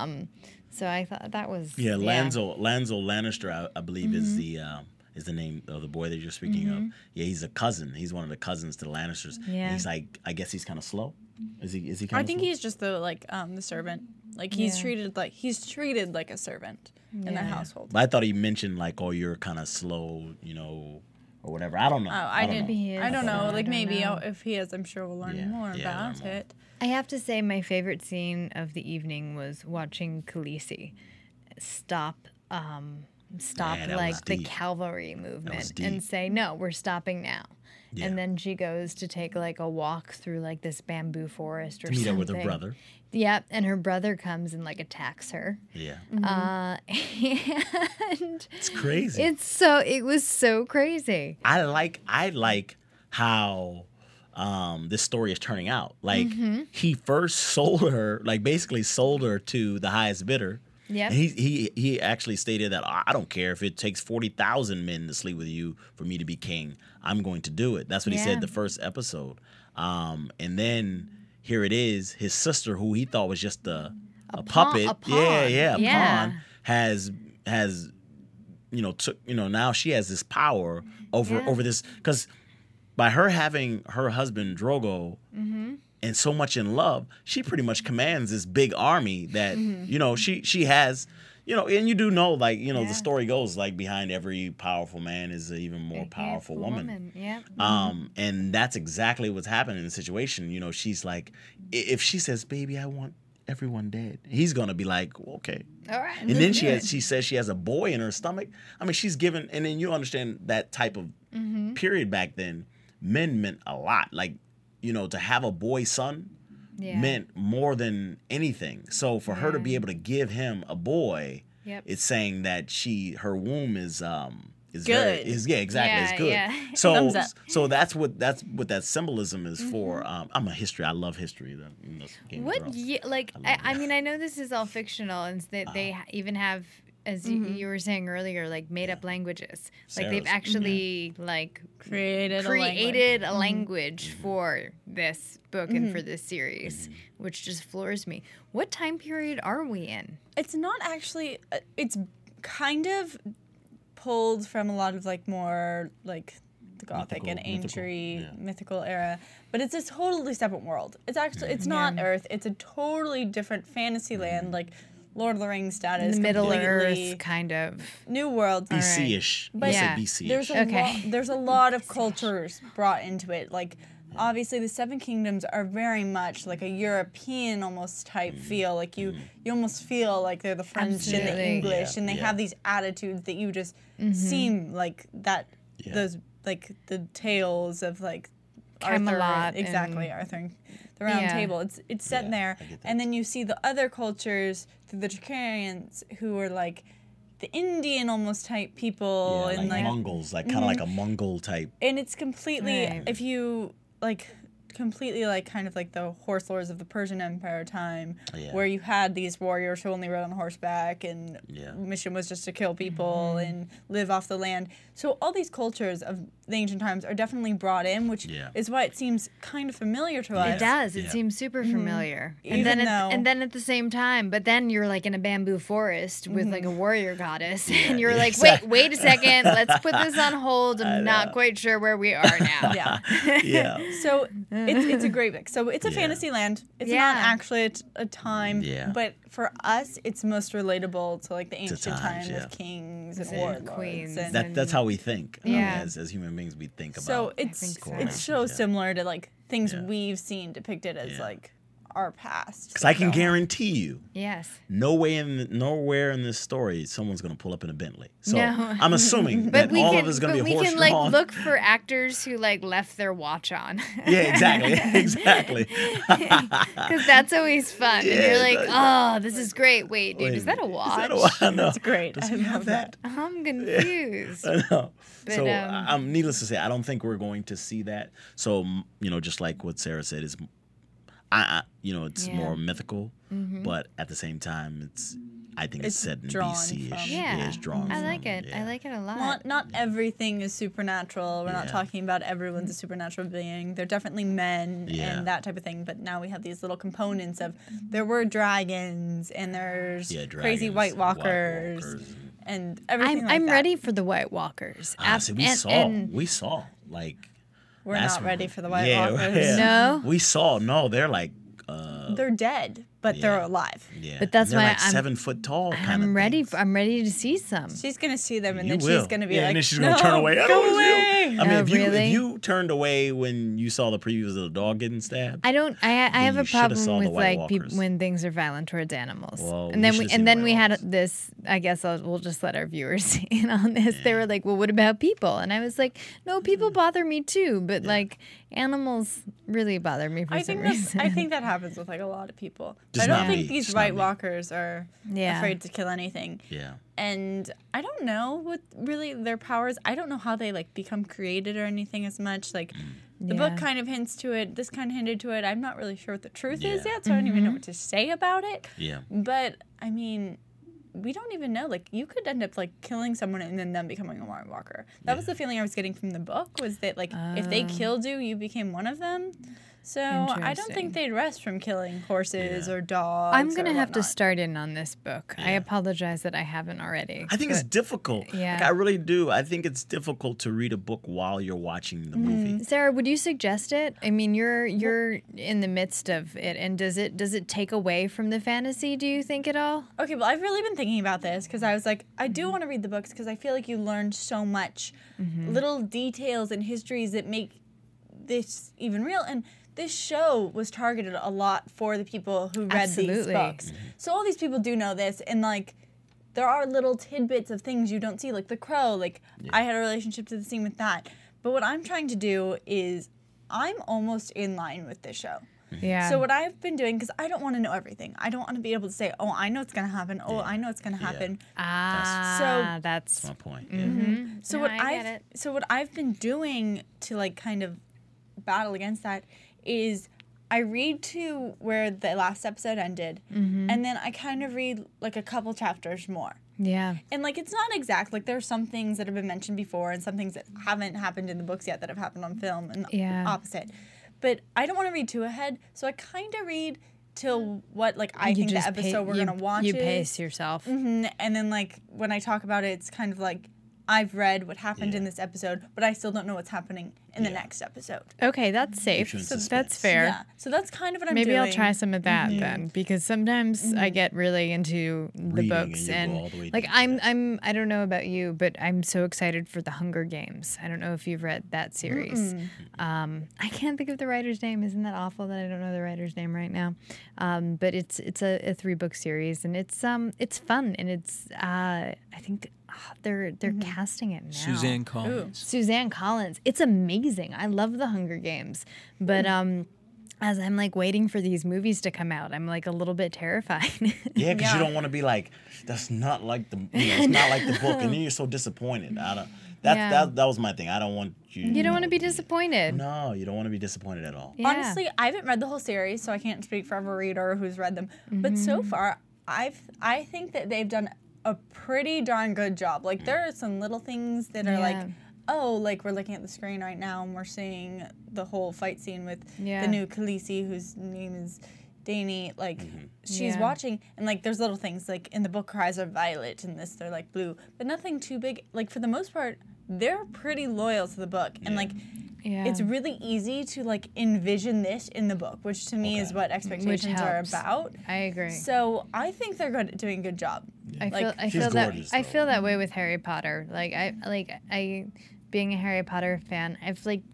So I thought that was Yeah, Lanzo Lanzo Lannister, I, I believe, Mm-hmm. is the um, is the name of the boy that you're speaking of. Yeah, he's a cousin. He's one of the cousins to the Lannisters. And Yeah. he's like, I guess he's kind of slow. Is he? Is he kind I of? think slow? he's just the like um the servant. Like he's Yeah. treated like he's treated like a servant in the Yeah. household. But I thought he mentioned like, oh, you're kind of slow, you know, or whatever. I don't know. Oh, I, don't did. know. Maybe he I don't is. know. I Like don't maybe know. I'll- if he is, I'm sure we'll learn Yeah, more yeah, learn about more. it. I have to say my favorite scene of the evening was watching Khaleesi stop um, stop Yeah, that was like the deep. cavalry movement deep. and say, no, we're stopping now. Yeah. And then she goes to take like a walk through like this bamboo forest or To meet something. up with her brother. Yep, and her brother comes and like attacks her. Yeah, Uh, and it's crazy. it's so it was so crazy. I like I like how um, this story is turning out. Like Mm-hmm. he first sold her, like basically sold her to the highest bidder. Yep. And he he he actually stated that I don't care if it takes forty thousand men to sleep with you for me to be king. I'm going to do it. That's what he Yeah. said the first episode. Um, and then here it is, his sister, who he thought was just a a, pawn- puppet, a pawn. yeah, yeah, a Yeah. pawn, has has you know took you know now she has this power over Yeah. over this, because by her having her husband Drogo Mm-hmm. and so much in love, she pretty much commands this big army that Mm-hmm. you know she she has, you know, and you do know, like, you know, Yeah. the story goes like behind every powerful man is an even more powerful woman. Yeah. Um, and that's exactly what's happening in the situation. You know, she's like, i- if she says, "Baby, I want everyone dead," he's gonna be like, "Okay." All right. And then she has, she says she has a boy in her stomach. I mean, she's given, and then you understand that type of Mm-hmm. period back then. Men meant a lot. Like, you know, to have a boy son Yeah. meant more than anything. So for her to be Yeah. able to give him a boy, Yep. it's saying that she her womb is um is Good. very is yeah exactly Yeah, it's good. yeah. So Thumbs up. so that's what that's what that symbolism is for. Mm-hmm. Um, I'm a history. I love history. That, you know, Game of What Thrones. ye- like I, I mean I know this is all fictional and that they Uh-huh. ha- even have, as you, you were saying earlier, like made up languages. Like they've Sarah's- actually like Created, created a a language Mm-hmm. for this book and for this series, which just floors me. What time period are we in? It's not actually. uh, It's kind of pulled from a lot of like more like the Gothic Mythical- and mythical, ancient yeah. mythical era, but it's a totally separate world. It's actually it's not Yeah. Earth. It's a totally different fantasy land, like Lord of the Rings status. In the Middle completely Earth, kind of. New world. B C-ish. But- But Yeah. B C-ish. There's a Okay. lot. There's a lot of cultures brought into it. Like obviously, the Seven Kingdoms are very much like a European almost type feel. Like you, you almost feel like they're the French and the Absolutely. English, Yeah, and they yeah. have these attitudes that you just seem like that. Yeah. Those like the tales of like Camelot Arthur, exactly and- Arthur, and the Round Yeah. Table. It's it's set Yeah, there, I get that. and then you see the other cultures through the Targaryens who are like the Indian almost type people Yeah, and like, like Mongols, like kind of like a Mongol type. and it's completely Right. if you like completely like kind of like the horse lords of the Persian Empire time Yeah. where you had these warriors who only rode on horseback and Yeah. mission was just to kill people and live off the land. So all these cultures of the ancient times are definitely brought in, which Yeah. is why it seems kind of familiar to us. It does. It Yeah. seems super familiar. And Even then, though- at, and then at the same time, but then you're like in a bamboo forest with like a warrior goddess, and you're yeah, like, exactly. wait, wait a second, let's put this on hold. I'm not quite sure where we are now. Yeah. Yeah. So it's it's a great mix. So it's a Yeah. fantasy land. It's Yeah. not actually a, t- a time, Yeah. but for us, it's most relatable to like the ancient times, times yeah. with kings and And warlords queens. and That, that's how we think. um, Yeah. as, as human beings, we think about. so it's think so. it's so Yeah. similar to like things Yeah. we've seen depicted as Yeah. like our past. Because I can So- guarantee you, Yes. no way in nowhere in this story someone's gonna pull up in a Bentley. So No. I'm assuming But that we all can, of it's gonna but be we horse can like drawn. look for actors who like left their watch on. Yeah, exactly, exactly. Because that's always fun. and Yeah, you're like, that- oh, this is great. Wait, dude, Wait is a that a minute. watch? Is that a watch? No. That's great. Does I he have love that? I'm confused. I know. But, so, um, um, needless to say, I don't think we're going to see that. So, m- you know, just like what Sarah said, is, I, I you know, it's Yeah. more mythical, but at the same time, it's, I think it's, It's set in drawn B C-ish. from- Yeah, it's drawn I from, like it. I yeah. like it a lot. Not, not everything is supernatural. We're not Yeah. talking about everyone's a supernatural being. They're definitely men Yeah. and that type of thing. But now we have these little components of there were dragons and there's Yeah, crazy dragons, White White Walkers, Walkers, and- and everything I'm like I'm that. ready for the White Walkers. Ah, Ab- see, we and- saw, and- we saw, like, We're that's- not ready for the White yeah, Walkers. yeah. No? We saw, no, they're like, uh, They're dead, but they're Yeah. alive. yeah. But that's they're why like I'm- seven foot tall. Kind I'm of ready. things. For, I'm ready to see some. She's gonna see them, and You then will. she's gonna be yeah, like, and then she's gonna no, turn away. I go don't wanna see away. you. I mean, Oh, if you really? if you turned away when you saw the previews of the dog getting stabbed, I don't. I I have you a shoulda saw problem the with White like peop Walkers. when things are violent towards animals. Well, we and then we shoulda seen and the then White we had Walkers. this. I guess I'll, we'll just let our viewers in on this. They were like, "Well, what about people?" And I was like, "No, people bother me too, but like animals really bother me for I some think that's, reason." I think that happens with like a lot of people. Just I don't not think me. these Just not White me. Walkers are Yeah. afraid to kill anything. yeah, And I don't know what really their powers. I don't know how they like become created or anything as much. Like the book Yeah. kind of hints to it. This kind of hinted to it. I'm not really sure what the truth is Yeah. yet, so I don't even know what to say about it. yeah. But I mean, we don't even know. Like you could end up like killing someone and then them becoming a White Walker. That was the feeling I was getting from the book. Was that like if they killed you, you became one of them. So I don't Interesting. think they'd rest from killing horses or dogs. I'm gonna or have to whatnot. start in on this book. I Yeah. apologize that I haven't already. I think it's but- difficult. yeah. Like, I really do. I think it's difficult to read a book while you're watching the movie. Sarah, would you suggest it? I mean, you're you're in the midst of it, and does it does it take away from the fantasy? Do you think at all? Okay, well, I've really been thinking about this because I was like, I do want to read the books because I feel like you learn so much little details and histories that make this even real. And this show was targeted a lot for the people who read these Absolutely. books. So all these people do know this, and like, there are little tidbits of things you don't see, like the crow. Like, I had a relationship to the scene with that. But what I'm trying to do is, I'm almost in line with this show. Yeah. So what I've been doing, because I don't want to know everything. I don't want to be able to say, oh, I know it's going to happen. Oh, I know it's going to Yeah. happen. ah, So- that's That's my point. Mm-hmm. So No, what I I've get it. so what I've been doing to like kind of battle against that is I read to where the last episode ended, Mm-hmm. and then I kind of read like a couple chapters more. yeah. And like it's not exact. Like there's some things that have been mentioned before, and some things that haven't happened in the books yet that have happened on film, and the Yeah. opposite. But I don't want to read too ahead, so I kind of read till what like I You think the just episode pa- we're you, gonna watch You is. pace yourself. Mhm. And then like when I talk about it, it's kind of like I've read what happened Yeah. in this episode, but I still don't know what's happening in the Yeah. next episode. Okay, that's safe. you in So suspense. that's fair. Yeah. So that's kind of what I'm Maybe doing. I'll try some of that Mm-hmm. then, because sometimes I get really into the Reading books and and you go all the way like deep, I'm yeah. I'm I don't know about you, but I'm so excited for the Hunger Games. I don't know if you've read that series. Um, I can't think of the writer's name. Isn't that awful that I don't know the writer's name right now? Um, but it's it's a, a three book series, and it's um it's fun, and it's uh, I think ah, they're they're casting it now. Suzanne Collins. Suzanne Collins. It's amazing. I love the Hunger Games. But um as I'm like waiting for these movies to come out, I'm like a little bit terrified. Yeah, because Yeah. you don't want to be like, that's not like the, you know, it's not like the book, and then you're so disappointed. I don't. That Yeah. that that was my thing. I don't want you. You don't want to know, be disappointed. No, you don't want to be disappointed at all. Yeah. Honestly, I haven't read the whole series, so I can't speak for every reader who's read them. But so Mm-hmm. far, I've I think that they've done a pretty darn good job. Like there are some little things that are like, Yeah. oh, like we're looking at the screen right now and we're seeing the whole fight scene with Yeah. the new Khaleesi, whose name is Dany. Like she's Yeah. watching, and like there's little things like in the book her eyes are violet, and this they're like blue, but nothing too big. Like for the most part, they're pretty loyal to the book, and like. Yeah. It's really easy to like envision this in the book, which to me is Okay. what expectations are helps. about. I agree. So I think they're good, doing a good job. I like, feel I She's feel that gorgeous, I though. feel that way with Harry Potter. Like I like I being a Harry Potter fan, I've like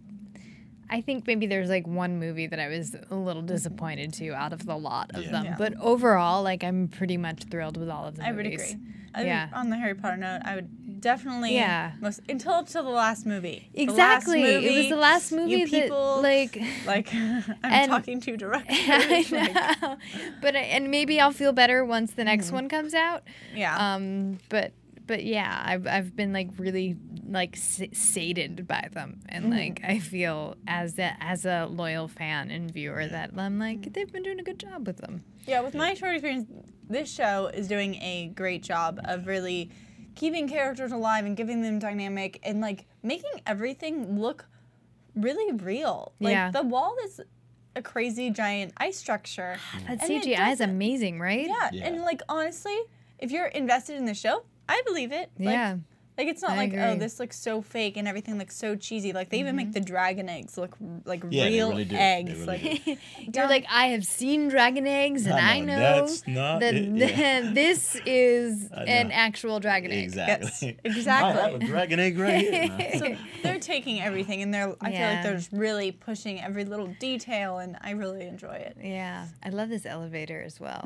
I think maybe there's like one movie that I was a little disappointed to out of the lot of Yeah. them. Yeah. But overall, like I'm pretty much thrilled with all of the I would movies. agree. I, Yeah. On the Harry Potter note, I would definitely Yeah. most until up to the last movie. The last Exactly. It was movie, the last movie you that people, like like I'm and- talking too directly. I Like, know. But I- and maybe I'll feel better once the next one comes out. yeah. Um, but but yeah, I've I've been like really like s- sated by them, and like I feel as a as a loyal fan and viewer that I'm like they've been doing a good job with them. Yeah, with my short experience, this show is doing a great job of really keeping characters alive and giving them dynamic and like making everything look really real. Like Yeah. the wall is a crazy giant ice structure. That and it C G I is doesn't- amazing, right? Yeah, Yeah. and like honestly, if you're invested in the show, I believe it. Like, Yeah. Like it's not I like, oh, agree. this looks so fake and everything looks so cheesy. Like they even make the dragon eggs look r- like Yeah, they real really do. They eggs. really like do. You're like, I have seen dragon eggs, and I I know, know that's not that it, yeah. this is I an know. actual dragon egg. Exactly. exactly. I have a dragon egg right here. So they're taking everything and they're I feel Yeah. like they're just really pushing every little detail and I really enjoy it. Yeah, I love this elevator as well.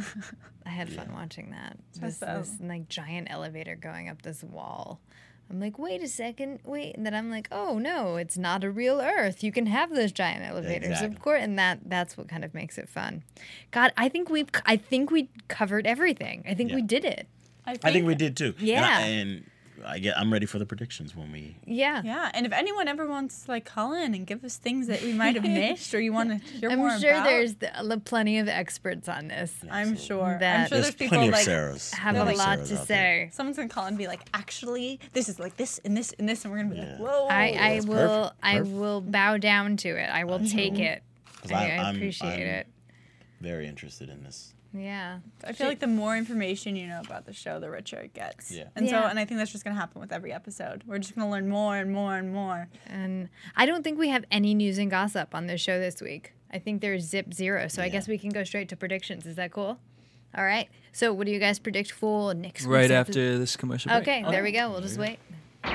I had fun watching that. This, Awesome. this like giant elevator going up this wall. I'm like, wait a second, wait, and then I'm like, oh no, it's not a real Earth. You can have those giant elevators, Exactly. of course, and that that's what kind of makes it fun. God, I think we I think we covered everything. I think we Yeah. did it. I think, I think we did too. And I- Yeah. And I get. I'm ready for the predictions when we. Yeah. Yeah, and if anyone ever wants to like call in and give us things that we might have missed or you want to hear more I'm sure about, there's the, uh, plenty of experts on this. I'm sure. I'm That- sure There's there's people plenty of like Sarahs. Have They're a like lot Sarahs to out there. say. someone's gonna call and be like, actually, this is like this and this and this, and we're gonna be Yeah. like, whoa. I, I that's will perfect. I Perfect. will bow down to it. I will take it. 'Cause I, I- I I'm- appreciate I'm- it. Very interested in this. Yeah. I feel like the more information you know about the show, the richer it gets. Yeah. And so, Yeah. and I think that's just gonna happen with every episode. We're just gonna learn more and more and more. And I don't think we have any news and gossip on this show this week. I think there's zip zero. So I Yeah. guess we can go straight to predictions. Is that cool? All right. So what do you guys predict for next week? Right after this commercial break. Okay, there we go. We'll just wait.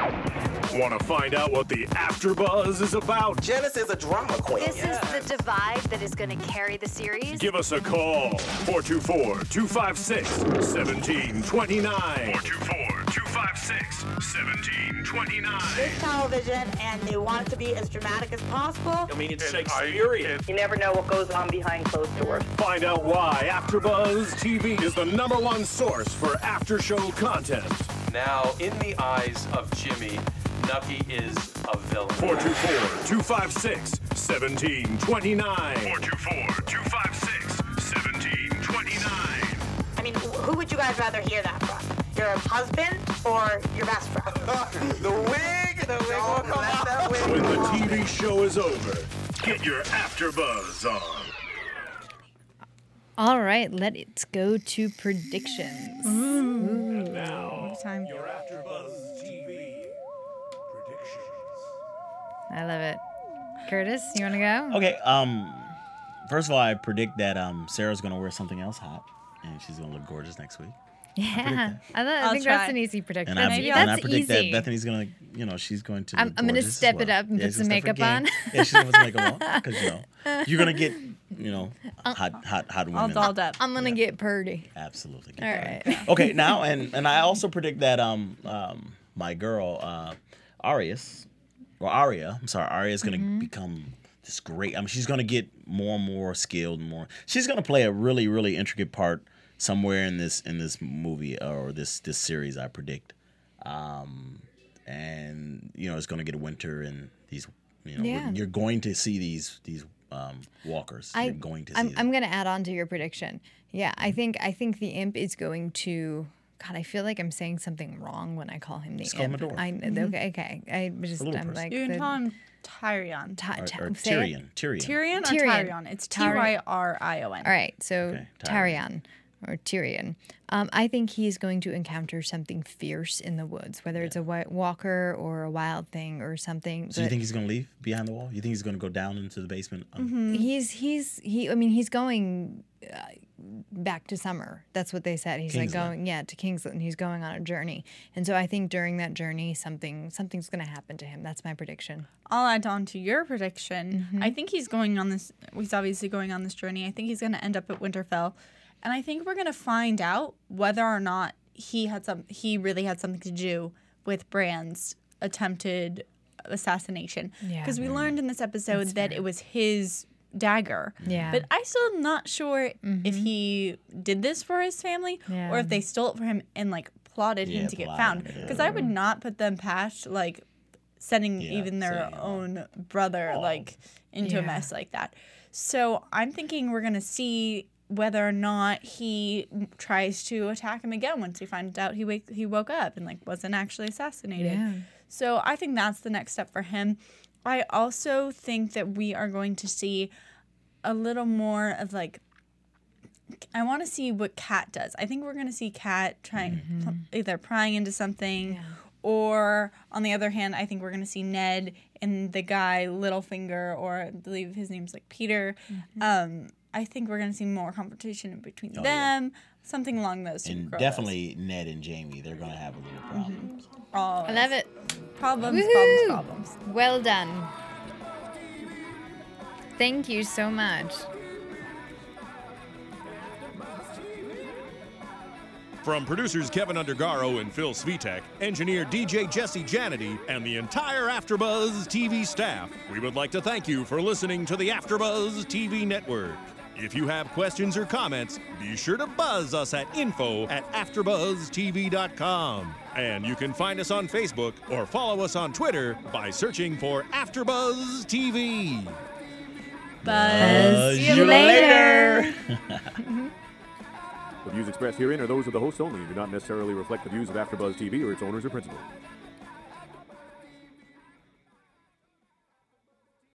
Want to find out what the AfterBuzz is about? Janice is a drama queen. This is the divide that is going to carry the series. Give us a call. four two four, two five six, one seven two nine. four two four, two five six, one seven two nine. It's television, and they want it to be as dramatic as possible. I mean, it's Shakespearean. You never know what goes on behind closed doors. Find out why AfterBuzz T V is the number one source for after-show content. Now, in the eyes of Jimmy, Nucky is a villain. four two four, two five six, one seven two nine. four two four, two five six, one seven two nine. I mean, wh- who would you guys rather hear that from? Your husband or your best friend? The wig! The wig will come out. That wig. When the T V show is over, get your AfterBuzz on. All right, let's go to predictions. Now, Time. your AfterBuzz T V predictions. I love it. Curtis, you want to go? Okay. Um. First of all, I predict that um Sarah's gonna wear something else hot, and she's gonna look gorgeous next week. Yeah, I, thought, I I'll think that's try. an easy prediction. And I, That's, maybe and I that's predict easy. that Bethany's gonna, you know, she's going to. I'm- look I'm gonna gorgeous as step it well. up and Yeah, put she's some gonna step makeup her game. on. Yeah, she's gonna put some makeup on because you know you're gonna get, you know, hot, hot, hot All women. dolled up. I'm gonna get purdy. Absolutely. All Get that. right. Okay, now and and I also predict that um um my girl uh Arias or Aria, I'm sorry, Aria is gonna Mm-hmm. become this great. I mean, she's gonna get more and more skilled and more. She's gonna play a really, really intricate part somewhere in this in this movie or this this series, I predict. Um, and you know, it's gonna get winter and these. You know, Yeah. you're going to see these these um, walkers. I, you're going to see I'm, them. I'm going to add on to your prediction. Yeah, I think I think the imp is going to. God, I feel like I'm saying something wrong when I call him the Just call him imp. a dwarf. I, okay, okay. I just little I'm person. like You can the- call him Tyrion. Ty- or, Ty- or say it. Tyrion. Tyrion. Tyrion or Tyrion. Tyrion? It's T Tyrion. Y R I O N. All right, so Okay, Tyrion or Tyrion. Um, I think he's going to encounter something fierce in the woods, whether it's a white walker or a wild thing or something. So you but think he's gonna leave behind the wall? You think he's gonna go down into the basement? Um, Mm-hmm. he's he's he? I mean, he's going uh, back to summer. That's what they said. He's like Kingsland. going, yeah, to Kingsland. He's going on a journey, and so I think during that journey, something something's going to happen to him. That's my prediction. I'll add on to your prediction. Mm-hmm. I think he's going on this. He's obviously going on this journey. I think he's going to end up at Winterfell, and I think we're going to find out whether or not he had some. He really had something to do with Bran's attempted assassination. Yeah. Because we learned in this episode that it was his dagger. Yeah. But I still am not sure if he did this for his family Yeah. or if they stole it for him and like plotted Yeah, him to get plotted, found. yeah. Because I would not put them past like sending Yeah, even their sending, own brother like into a Yeah. mess like that. So I'm thinking we're gonna see whether or not he tries to attack him again once he finds out he wake he woke up and like wasn't actually assassinated. Yeah. So I think that's the next step for him. I also think that we are going to see a little more of like I want to see what Kat does. I think we're going to see Kat trying Mm-hmm. either prying into something or on the other hand, I think we're going to see Ned and the guy Littlefinger, or I believe his name's like Peter. Mm-hmm. Um, I think we're going to see more competition between Oh, yeah. them, something along those two. and girls. definitely Ned and Jamie, they're gonna have a little problem. Oh, I love it. problems, Woohoo! problems, problems. Well done. Thank you so much. From producers Kevin Undergaro and Phil Svitek, engineer D J Jesse Janity, and the entire AfterBuzz T V staff, we would like to thank you for listening to the AfterBuzz T V network. If you have questions or comments, be sure to buzz us at info at after buzz t v dot com. And you can find us on Facebook or follow us on Twitter by searching for AfterBuzz T V. Buzz See you later. The views expressed herein are those of the hosts only and do not necessarily reflect the views of AfterBuzz T V or its owners or principals.